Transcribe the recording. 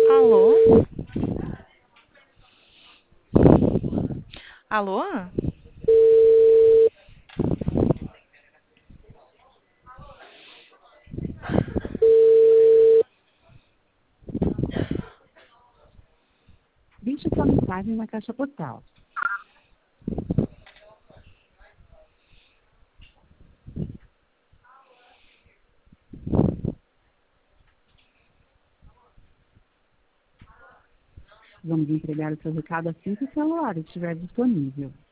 Alô? Alô? Deixe sua mensagem na caixa postal. Vamos entregar o seu recado assim que o celular estiver disponível.